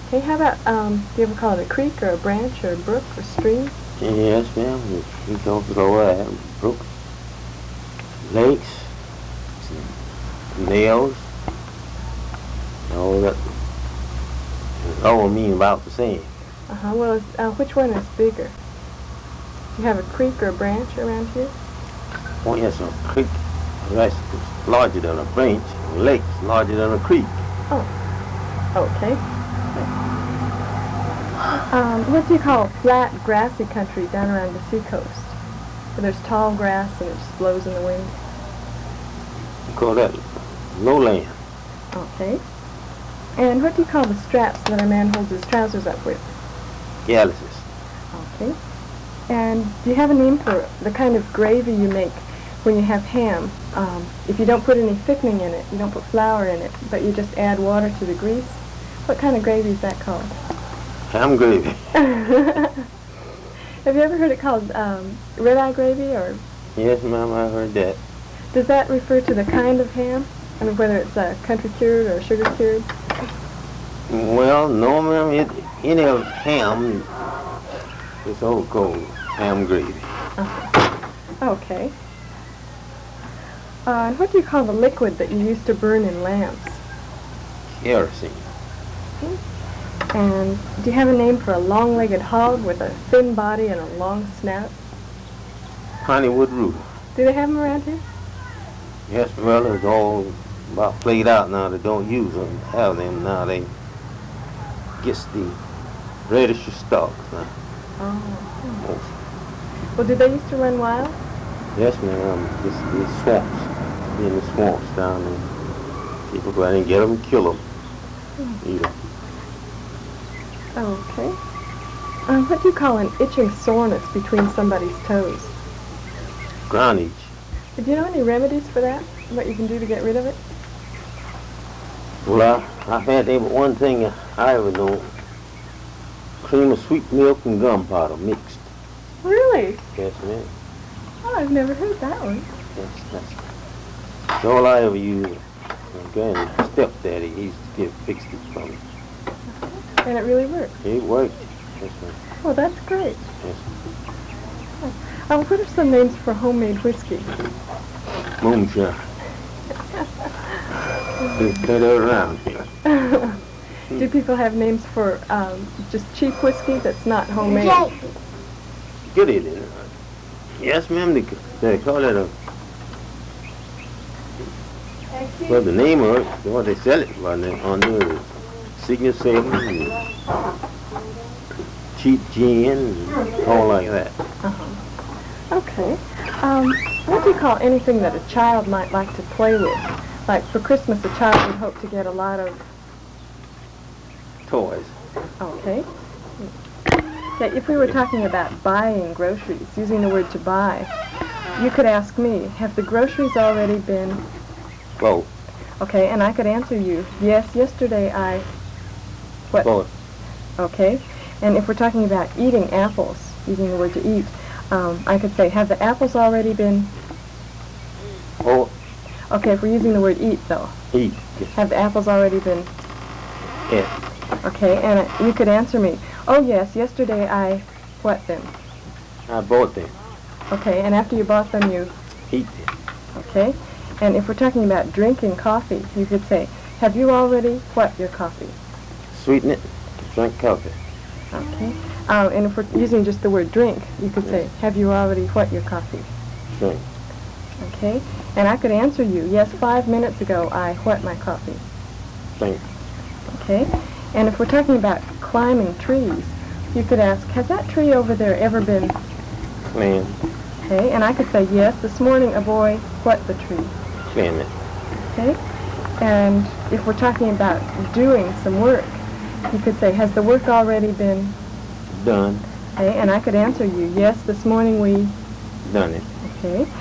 Okay, how about, do you ever call it a creek or a branch or a brook or stream? Yes, ma'am. We go through that. Brooks, lakes, nails, all that. All mean about the same. Well, which one is bigger? Do you have a creek or a branch around here? Oh, yes, a creek. That's larger than a branch. A lake's larger than a creek. Oh, okay. What do you call flat, grassy country down around the seacoast? Where there's tall grass and it just blows in the wind? We call that lowland. Okay. And what do you call the straps that a man holds his trousers up with? Galluses. Okay. And do you have a name for the kind of gravy you make when you have ham? If you don't put any thickening in it, you don't put flour in it, but you just add water to the grease, what kind of gravy is that called? Ham gravy. Have you ever heard it called red-eye gravy? Or Yes, ma'am, I heard that. does that refer to the kind of ham? I mean, whether it's country cured or sugar cured? Well, no, ma'am. Any of ham is all called ham gravy. Okay. And what do you call the liquid that you use to burn in lamps? Kerosene. And do you have a name for a long-legged hog with a thin body and a long snout? Honeywood rooter. Do they have them around here? Yes, well, it's all about played out now. They don't use them, have them now. They gets the reddish stalks now. Oh. Well, did they used to run wild? Yes, ma'am. These swamps, in the swamps down there. People go out and get them and kill them. Eat them. Okay. What do you call an itching soreness between somebody's toes? Ground itch. Do you know any remedies for that? What you can do to get rid of it? Well, I've had one thing I ever know. Cream of sweet milk and gunpowder mixed. Really? Yes, ma'am. Oh, I've never heard that one. That's all I ever used. My stepdaddy, he used to get fixed it for me. And it really worked? It worked. Yes, ma'am. Oh, that's great. Yes. What are some names for homemade whiskey? Moonshine. They play that around here. Do people have names for just cheap whiskey that's not homemade? Get it in. Yes, ma'am. They call it a. Well, the name of it, what they sell it on there is Signature 7, cheap gin, and all like that. Okay. What do you call anything that a child might like to play with? Like for Christmas, a child would hope to get a lot of Toys. Okay. Yeah, if we were talking about buying groceries, using the word to buy, you could ask me, have the groceries already been... Both. Okay, and I could answer you, yes, yesterday I... What? Both. Okay. And if we're talking about eating apples, using the word to eat, I could say, have the apples already been... Oh. Okay, if we're using the word eat, though. Eat. Yes. Have the apples already been... Yes. Okay, and you could answer me, oh yes, yesterday I... What then? I bought them. Okay, and after you bought them, you... Eat them. Okay, and if we're talking about drinking coffee, you could say, have you already what your coffee? Sweeten it. Drink coffee. Okay, and if we're using just the word drink, you could say, have you already what your coffee? Drink. Okay, and I could answer you, yes, 5 minutes ago I what my coffee? Drink. Okay, and if we're talking about climbing trees, you could ask, has that tree over there ever been... Clean. Okay, and I could say, yes, this morning a boy what the tree? Clean it. Okay, and if we're talking about doing some work, you could say, has the work already been... Done. Okay, and I could answer you, yes, this morning we... Done it. Okay,